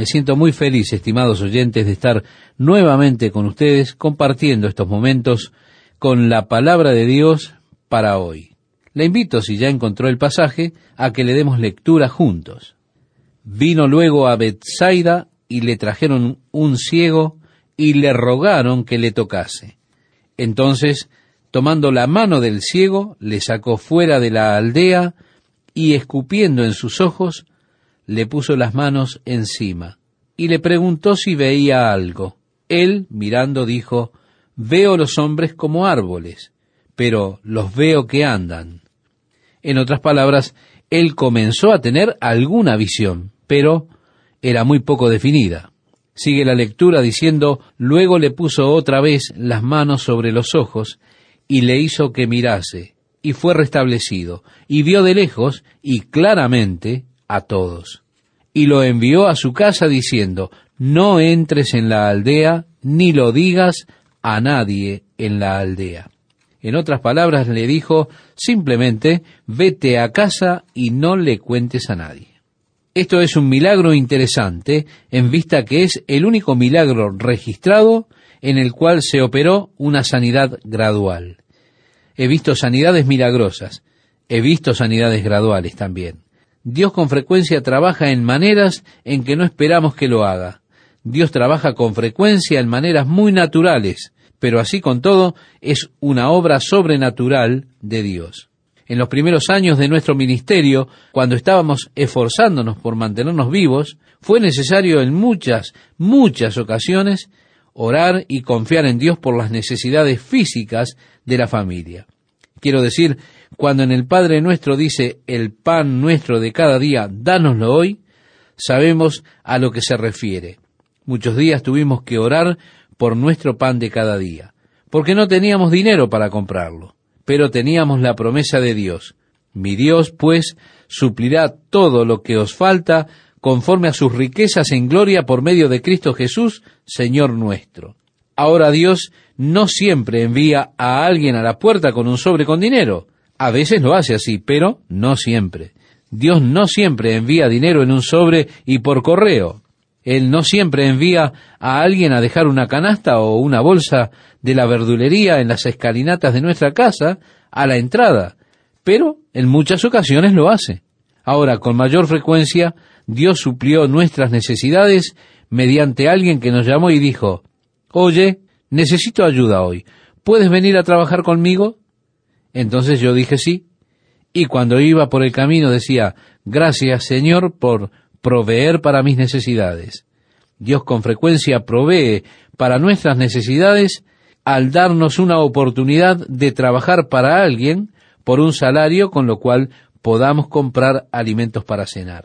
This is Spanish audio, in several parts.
Me siento muy feliz, estimados oyentes, de estar nuevamente con ustedes compartiendo estos momentos con la palabra de Dios para hoy. Le invito, si ya encontró el pasaje, a que le demos lectura juntos. Vino luego a Betsaida y le trajeron un ciego y le rogaron que le tocase. Entonces, tomando la mano del ciego, le sacó fuera de la aldea y escupiendo en sus ojos, le puso las manos encima y le preguntó si veía algo. Él, mirando, dijo: veo los hombres como árboles, pero los veo que andan. En otras palabras, él comenzó a tener alguna visión, pero era muy poco definida. Sigue la lectura diciendo: luego le puso otra vez las manos sobre los ojos y le hizo que mirase, y fue restablecido, y vio de lejos y claramente a todos. Y lo envió a su casa diciendo: no entres en la aldea, ni lo digas a nadie en la aldea. En otras palabras, le dijo simplemente: vete a casa y no le cuentes a nadie. Esto es un milagro interesante, en vista que es el único milagro registrado en el cual se operó una sanidad gradual. He visto sanidades milagrosas, he visto sanidades graduales también. Dios con frecuencia trabaja en maneras en que no esperamos que lo haga. Dios trabaja con frecuencia en maneras muy naturales, pero así con todo es una obra sobrenatural de Dios. En los primeros años de nuestro ministerio, cuando estábamos esforzándonos por mantenernos vivos, fue necesario en muchas ocasiones orar y confiar en Dios por las necesidades físicas de la familia. Quiero decir, cuando en el Padre Nuestro dice: el pan nuestro de cada día, dánoslo hoy, sabemos a lo que se refiere. Muchos días tuvimos que orar por nuestro pan de cada día, porque no teníamos dinero para comprarlo, pero teníamos la promesa de Dios: mi Dios, pues, suplirá todo lo que os falta conforme a sus riquezas en gloria por medio de Cristo Jesús, Señor nuestro. Ahora Dios no siempre envía a alguien a la puerta con un sobre con dinero. A veces lo hace así, pero no siempre. Dios no siempre envía dinero en un sobre y por correo. Él no siempre envía a alguien a dejar una canasta o una bolsa de la verdulería en las escalinatas de nuestra casa a la entrada, pero en muchas ocasiones lo hace. Ahora, con mayor frecuencia, Dios suplió nuestras necesidades mediante alguien que nos llamó y dijo: oye, necesito ayuda hoy, ¿puedes venir a trabajar conmigo? Entonces yo dije sí, y cuando iba por el camino decía: gracias, Señor, por proveer para mis necesidades. Dios con frecuencia provee para nuestras necesidades al darnos una oportunidad de trabajar para alguien por un salario con lo cual podamos comprar alimentos para cenar.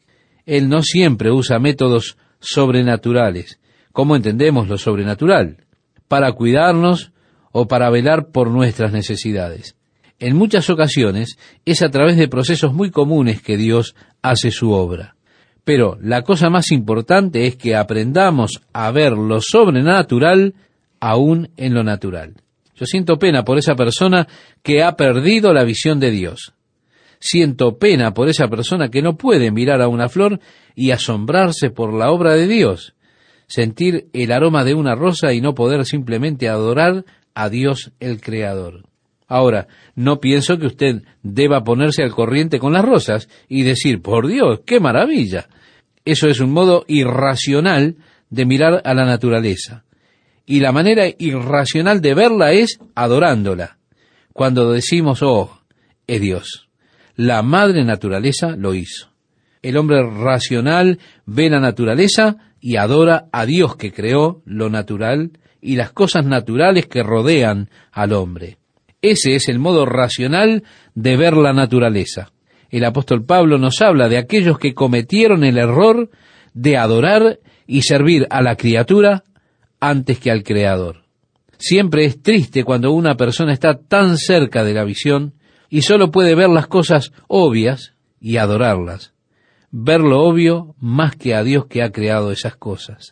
Él no siempre usa métodos sobrenaturales, como entendemos lo sobrenatural, para cuidarnos o para velar por nuestras necesidades. En muchas ocasiones es a través de procesos muy comunes que Dios hace su obra. Pero la cosa más importante es que aprendamos a ver lo sobrenatural aún en lo natural. Yo siento pena por esa persona que ha perdido la visión de Dios. Siento pena por esa persona que no puede mirar a una flor y asombrarse por la obra de Dios, sentir el aroma de una rosa y no poder simplemente adorar a Dios el Creador. Ahora, no pienso que usted deba ponerse al corriente con las rosas y decir: por Dios, qué maravilla. Eso es un modo irracional de mirar a la naturaleza. Y la manera irracional de verla es adorándola. Cuando decimos: oh, es Dios. La madre naturaleza lo hizo. El hombre racional ve la naturaleza y adora a Dios que creó lo natural y las cosas naturales que rodean al hombre. Ese es el modo racional de ver la naturaleza. El apóstol Pablo nos habla de aquellos que cometieron el error de adorar y servir a la criatura antes que al Creador. Siempre es triste cuando una persona está tan cerca de la visión y solo puede ver las cosas obvias y adorarlas. Ver lo obvio más que a Dios que ha creado esas cosas.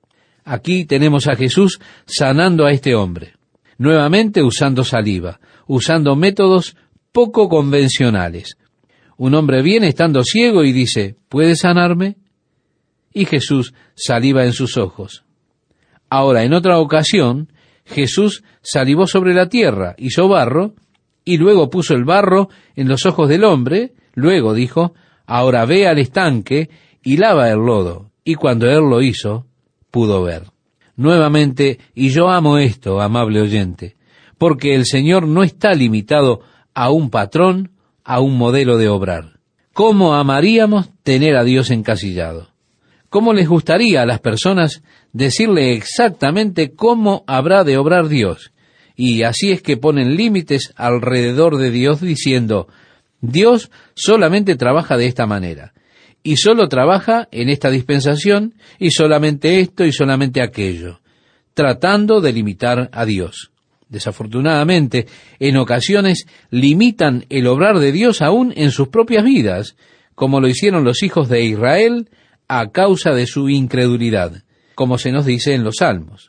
Aquí tenemos a Jesús sanando a este hombre, nuevamente usando saliva, usando métodos poco convencionales. Un hombre viene estando ciego y dice: ¿puede sanarme? y Jesús saliva en sus ojos. Ahora, en otra ocasión, Jesús salivó sobre la tierra, hizo barro, y luego puso el barro en los ojos del hombre. Luego dijo: ahora ve al estanque y lava el lodo. Y cuando él lo hizo, pudo ver. Nuevamente, y yo amo esto, amable oyente, porque el Señor no está limitado a un patrón, a un modelo de obrar. ¿Cómo amaríamos tener a Dios encasillado? ¿Cómo les gustaría a las personas decirle exactamente cómo habrá de obrar Dios? Y así es que ponen límites alrededor de Dios diciendo: Dios solamente trabaja de esta manera, y solo trabaja en esta dispensación, y solamente esto y solamente aquello, tratando de limitar a Dios. Desafortunadamente, en ocasiones limitan el obrar de Dios aún en sus propias vidas, como lo hicieron los hijos de Israel a causa de su incredulidad, como se nos dice en los Salmos.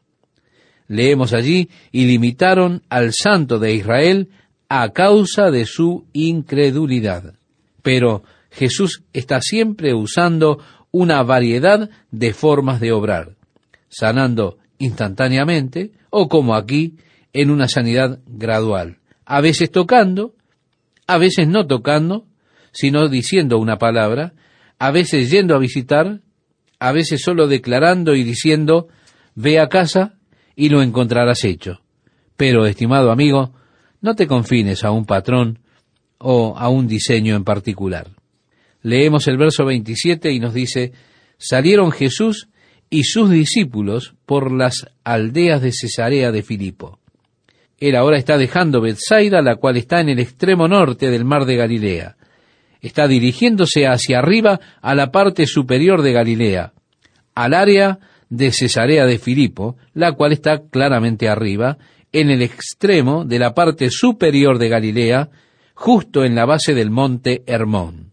Leemos allí: y limitaron al Santo de Israel a causa de su incredulidad. Pero Jesús está siempre usando una variedad de formas de obrar, sanando instantáneamente, o como aquí, en una sanidad gradual, a veces tocando, a veces no tocando, sino diciendo una palabra, a veces yendo a visitar, a veces solo declarando y diciendo: ve a casa y lo encontrarás hecho. Pero, estimado amigo, no te confines a un patrón o a un diseño en particular. Leemos el verso 27 y nos dice: salieron Jesús y sus discípulos por las aldeas de Cesarea de Filipo. Él ahora está dejando Betsaida, la cual está en el extremo norte del mar de Galilea. Está dirigiéndose hacia arriba a la parte superior de Galilea, al área de Cesarea de Filipo, la cual está claramente arriba, en el extremo de la parte superior de Galilea, justo en la base del monte Hermón.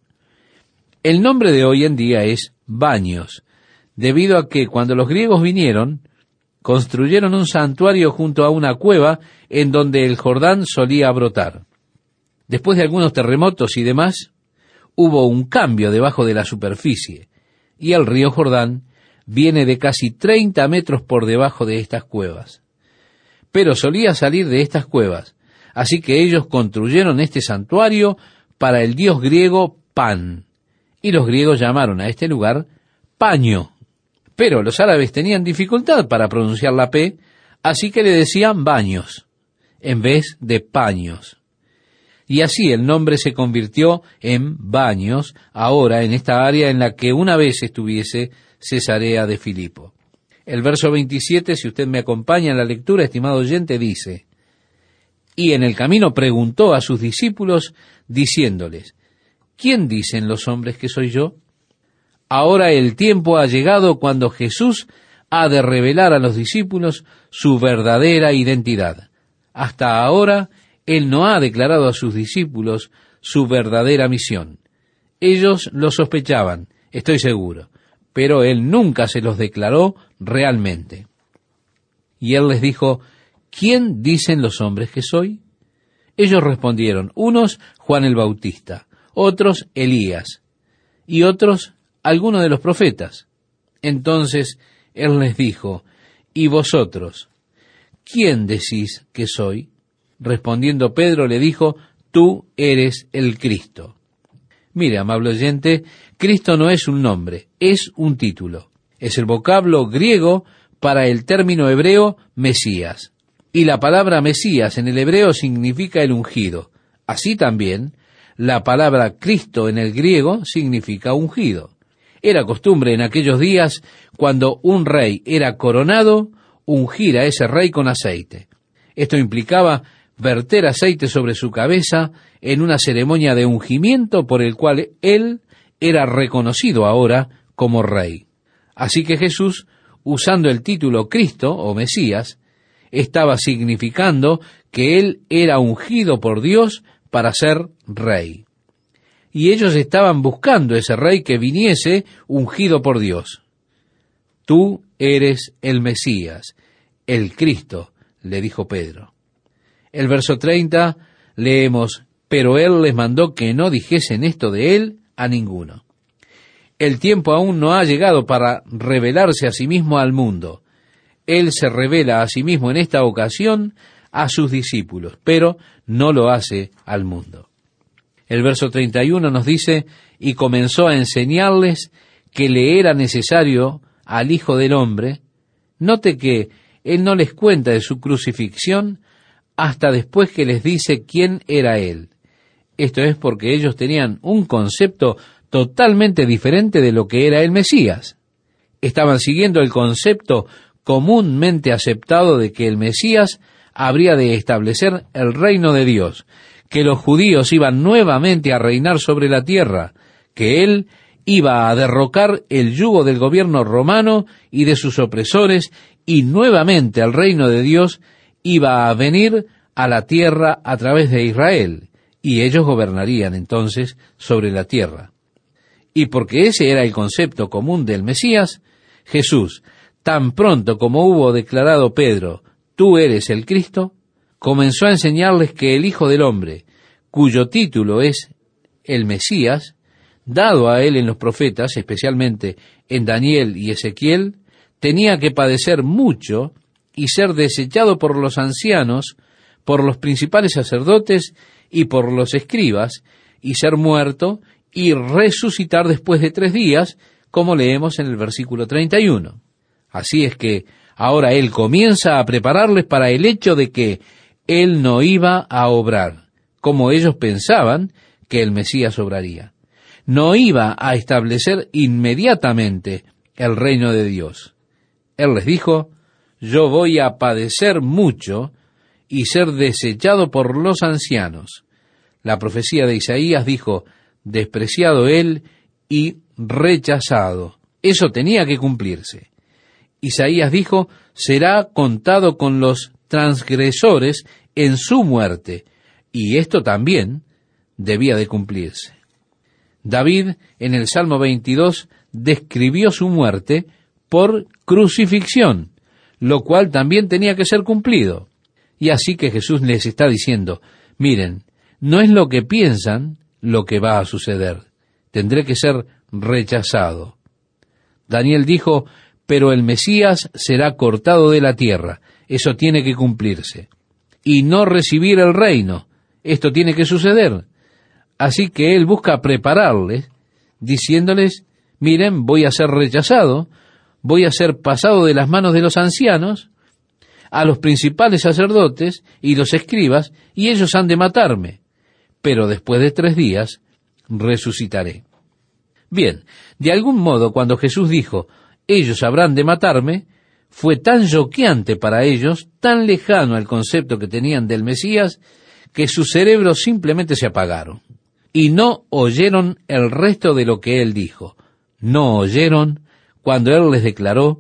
El nombre de hoy en día es Baños, debido a que cuando los griegos vinieron, construyeron un santuario junto a una cueva en donde el Jordán solía brotar. Después de algunos terremotos y demás, hubo un cambio debajo de la superficie, y el río Jordán viene de casi 30 metros por debajo de estas cuevas. Pero solía salir de estas cuevas, así que ellos construyeron este santuario para el dios griego Pan, y los griegos llamaron a este lugar Paño. Pero los árabes tenían dificultad para pronunciar la P, así que le decían Baños, en vez de Paños. Y así el nombre se convirtió en Baños, ahora en esta área en la que una vez estuviese Cesarea de Filipo. El verso 27, si usted me acompaña en la lectura, estimado oyente, dice: y en el camino preguntó a sus discípulos, diciéndoles: ¿quién dicen los hombres que soy yo? Ahora el tiempo ha llegado cuando Jesús ha de revelar a los discípulos su verdadera identidad. Hasta ahora, Él no ha declarado a sus discípulos su verdadera misión. Ellos lo sospechaban, estoy seguro, pero Él nunca se los declaró realmente. Y Él les dijo: ¿quién dicen los hombres que soy? Ellos respondieron: unos Juan el Bautista, otros Elías, y otros alguno de los profetas. Entonces Él les dijo: ¿y vosotros, quién decís que soy? Respondiendo Pedro le dijo: tú eres el Cristo. Mire, amable oyente, Cristo no es un nombre, es un título. Es el vocablo griego para el término hebreo Mesías. Y la palabra Mesías en el hebreo significa el ungido. Así también, la palabra Cristo en el griego significa ungido. Era costumbre en aquellos días, cuando un rey era coronado, ungir a ese rey con aceite. Esto implicaba verter aceite sobre su cabeza en una ceremonia de ungimiento por el cual él era reconocido ahora como rey. Así que Jesús, usando el título Cristo o Mesías, estaba significando que él era ungido por Dios para ser rey. Y ellos estaban buscando ese rey que viniese ungido por Dios. Tú eres el Mesías, el Cristo, le dijo Pedro. El verso 30 leemos: pero él les mandó que no dijesen esto de él a ninguno. El tiempo aún no ha llegado para revelarse a sí mismo al mundo. Él se revela a sí mismo en esta ocasión a sus discípulos, pero no lo hace al mundo. El verso 31 nos dice, y comenzó a enseñarles que le era necesario al Hijo del Hombre. Note que él no les cuenta de su crucifixión hasta después que les dice quién era él. Esto es porque ellos tenían un concepto totalmente diferente de lo que era el Mesías. Estaban siguiendo el concepto comúnmente aceptado de que el Mesías habría de establecer el reino de Dios, que los judíos iban nuevamente a reinar sobre la tierra, que él iba a derrocar el yugo del gobierno romano y de sus opresores, y nuevamente el reino de Dios iba a venir a la tierra a través de Israel, y ellos gobernarían entonces sobre la tierra. Y porque ese era el concepto común del Mesías, Jesús, tan pronto como hubo declarado Pedro, tú eres el Cristo, comenzó a enseñarles que el Hijo del Hombre, cuyo título es el Mesías, dado a él en los profetas, especialmente en Daniel y Ezequiel, tenía que padecer mucho y ser desechado por los ancianos, por los principales sacerdotes y por los escribas, y ser muerto y resucitar después de 3 días, como leemos en el versículo 31. Así es que ahora él comienza a prepararles para el hecho de que él no iba a obrar, como ellos pensaban que el Mesías obraría. No iba a establecer inmediatamente el reino de Dios. Él les dijo, yo voy a padecer mucho y ser desechado por los ancianos. La profecía de Isaías dijo, despreciado él y rechazado. Eso tenía que cumplirse. Isaías dijo, será contado con los transgresores en su muerte, y esto también debía de cumplirse. David, en el Salmo 22, describió su muerte por crucifixión, lo cual también tenía que ser cumplido. Y así que Jesús les está diciendo, miren, no es lo que piensan lo que va a suceder. Tendré que ser rechazado. Daniel dijo, pero el Mesías será cortado de la tierra. Eso tiene que cumplirse. Y no recibir el reino. Esto tiene que suceder. Así que él busca prepararles, diciéndoles, miren, voy a ser rechazado, voy a ser pasado de las manos de los ancianos, a los principales sacerdotes y los escribas, y ellos han de matarme. Pero después de 3 días resucitaré. Bien, de algún modo cuando Jesús dijo, ellos habrán de matarme, fue tan choqueante para ellos, tan lejano al concepto que tenían del Mesías, que sus cerebros simplemente se apagaron. Y no oyeron el resto de lo que él dijo. No oyeron cuando él les declaró,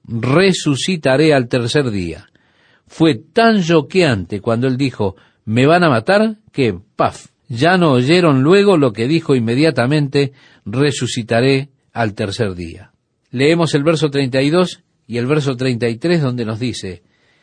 resucitaré al 3er día. Fue tan choqueante cuando él dijo, me van a matar, que, ¡paf!, ya no oyeron luego lo que dijo inmediatamente, resucitaré al 3er día. Leemos el verso 32 y el verso 33 donde nos dice,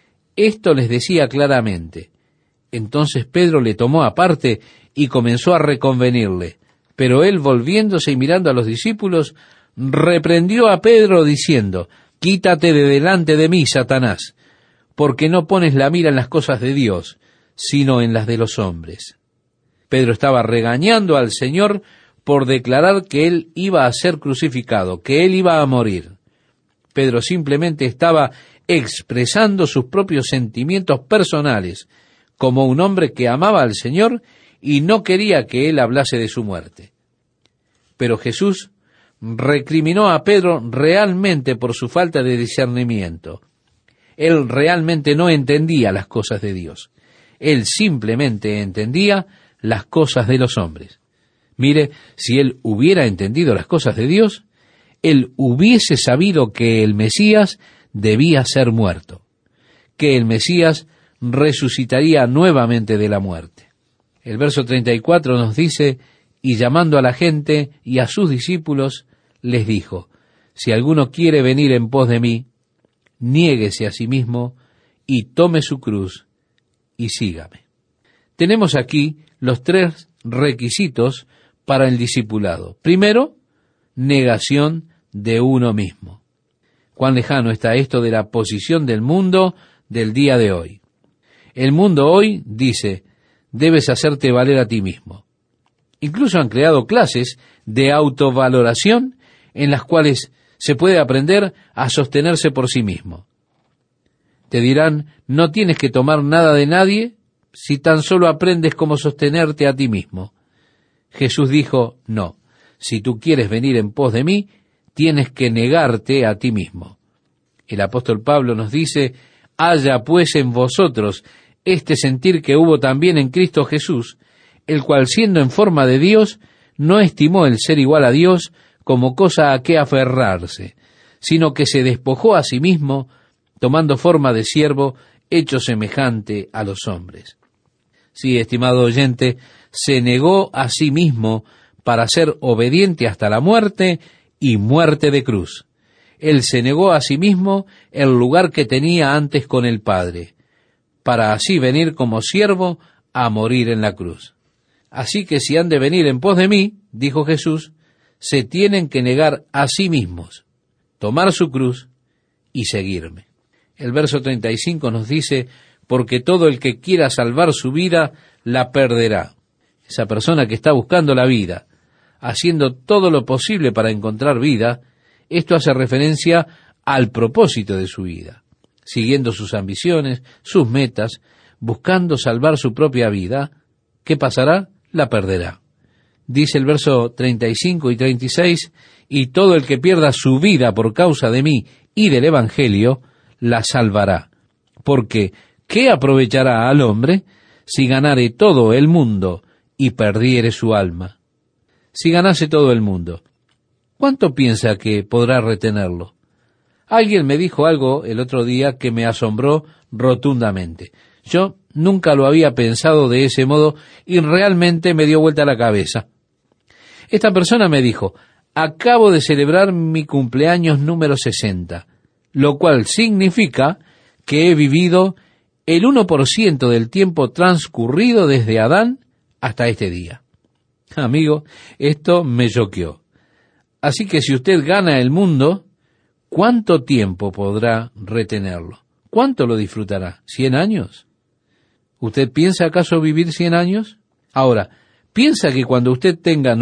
esto les decía claramente. Entonces Pedro le tomó aparte y comenzó a reconvenirle, pero él, volviéndose y mirando a los discípulos, reprendió a Pedro diciendo, quítate de delante de mí, Satanás, porque no pones la mira en las cosas de Dios, sino en las de los hombres. Pedro estaba regañando al Señor por declarar que él iba a ser crucificado, que él iba a morir. Pedro simplemente estaba expresando sus propios sentimientos personales, como un hombre que amaba al Señor y no quería que él hablase de su muerte. Pero Jesús recriminó a Pedro realmente por su falta de discernimiento. Él realmente no entendía las cosas de Dios. Él simplemente entendía las cosas de los hombres. Mire, si él hubiera entendido las cosas de Dios, él hubiese sabido que el Mesías debía ser muerto, que el Mesías resucitaría nuevamente de la muerte. El verso 34 nos dice, y llamando a la gente y a sus discípulos, les dijo, si alguno quiere venir en pos de mí, niéguese a sí mismo y tome su cruz y sígame. Tenemos aquí los 3 requisitos para el discipulado. Primero, negación de uno mismo. Cuán lejano está esto de la posición del mundo del día de hoy. El mundo hoy dice, debes hacerte valer a ti mismo. Incluso han creado clases de autovaloración en las cuales se puede aprender a sostenerse por sí mismo. Te dirán, no tienes que tomar nada de nadie si tan solo aprendes cómo sostenerte a ti mismo. Jesús dijo, no, si tú quieres venir en pos de mí, tienes que negarte a ti mismo. El apóstol Pablo nos dice, haya pues en vosotros este sentir que hubo también en Cristo Jesús, el cual siendo en forma de Dios, no estimó el ser igual a Dios como cosa a que aferrarse, sino que se despojó a sí mismo, tomando forma de siervo, hecho semejante a los hombres. Sí, estimado oyente, se negó a sí mismo para ser obediente hasta la muerte y muerte de cruz. Él se negó a sí mismo el lugar que tenía antes con el Padre, para así venir como siervo a morir en la cruz. Así que si han de venir en pos de mí, dijo Jesús, se tienen que negar a sí mismos, tomar su cruz y seguirme. El verso 35 nos dice, porque todo el que quiera salvar su vida, la perderá. Esa persona que está buscando la vida, haciendo todo lo posible para encontrar vida, esto hace referencia al propósito de su vida, siguiendo sus ambiciones, sus metas, buscando salvar su propia vida. ¿Qué pasará? La perderá. Dice el verso 35 y 36, y todo el que pierda su vida por causa de mí y del Evangelio, la salvará. Porque, ¿qué aprovechará al hombre si ganare todo el mundo y perdiere su alma? Si ganase todo el mundo, ¿cuánto piensa que podrá retenerlo? Alguien me dijo algo el otro día que me asombró rotundamente. Yo nunca lo había pensado de ese modo y realmente me dio vuelta la cabeza. Esta persona me dijo, acabo de celebrar mi cumpleaños número 60, lo cual significa que he vivido el 1% del tiempo transcurrido desde Adán hasta este día. Amigo, esto me choqueó. Así que si usted gana el mundo, ¿cuánto tiempo podrá retenerlo? ¿Cuánto lo disfrutará? ¿100 años? ¿Usted piensa acaso vivir 100 años? Ahora, ¿piensa que cuando usted tenga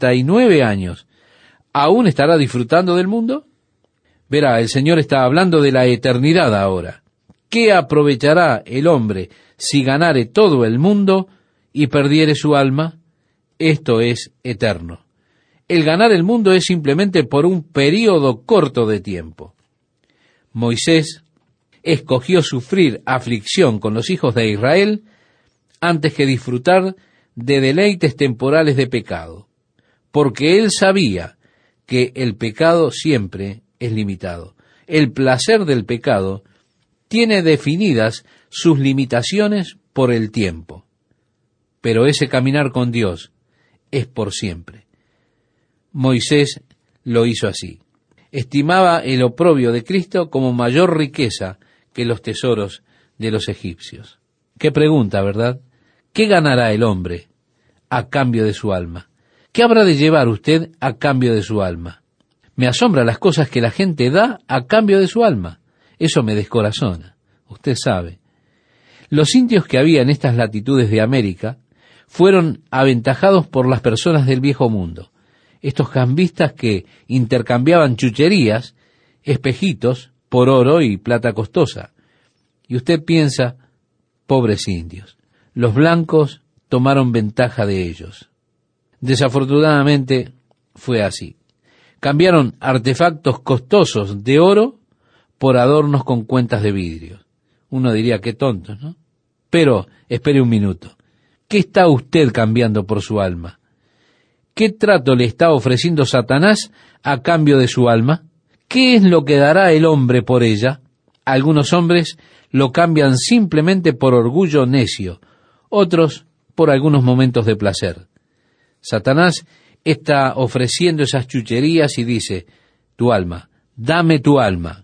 99 años, aún estará disfrutando del mundo? Verá, el Señor está hablando de la eternidad ahora. ¿Qué aprovechará el hombre si ganare todo el mundo y perdiere su alma? Esto es eterno. El ganar el mundo es simplemente por un período corto de tiempo. Moisés escogió sufrir aflicción con los hijos de Israel antes que disfrutar de deleites temporales de pecado, porque él sabía que el pecado siempre es limitado. El placer del pecado tiene definidas sus limitaciones por el tiempo, pero ese caminar con Dios es por siempre. Moisés lo hizo así. Estimaba el oprobio de Cristo como mayor riqueza que los tesoros de los egipcios. Qué pregunta, ¿verdad? ¿Qué ganará el hombre a cambio de su alma? ¿Qué habrá de llevar usted a cambio de su alma? Me asombra las cosas que la gente da a cambio de su alma. Eso me descorazona, usted sabe. Los indios que había en estas latitudes de América fueron aventajados por las personas del viejo mundo. Estos cambistas que intercambiaban chucherías, espejitos, por oro y plata costosa. Y usted piensa, pobres indios, los blancos tomaron ventaja de ellos. Desafortunadamente fue así. Cambiaron artefactos costosos de oro por adornos con cuentas de vidrio. Uno diría, qué tontos, ¿no? Pero, espere un minuto. ¿Qué está usted cambiando por su alma? ¿Qué trato le está ofreciendo Satanás a cambio de su alma? ¿Qué es lo que dará el hombre por ella? Algunos hombres lo cambian simplemente por orgullo necio, otros por algunos momentos de placer. Satanás está ofreciendo esas chucherías y dice, tu alma, dame tu alma.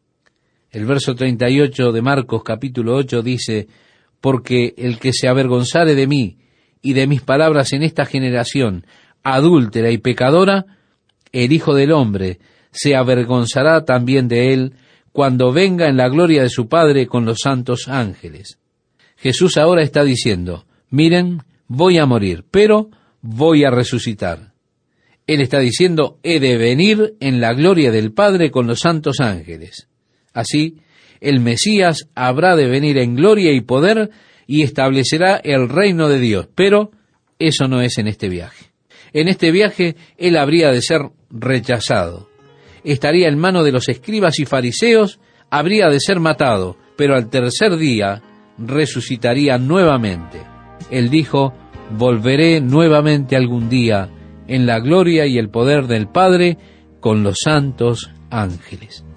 El verso 38 de Marcos capítulo 8 dice, porque el que se avergonzare de mí y de mis palabras en esta generación adúltera y pecadora, el Hijo del Hombre se avergonzará también de él cuando venga en la gloria de su Padre con los santos ángeles. Jesús ahora está diciendo, miren, voy a morir, pero voy a resucitar. Él está diciendo, he de venir en la gloria del Padre con los santos ángeles. Así, el Mesías habrá de venir en gloria y poder y establecerá el reino de Dios, pero eso no es en este viaje. En este viaje, él habría de ser rechazado. Estaría en manos de los escribas y fariseos, habría de ser matado, pero al tercer día resucitaría nuevamente. Él dijo, volveré nuevamente algún día en la gloria y el poder del Padre con los santos ángeles.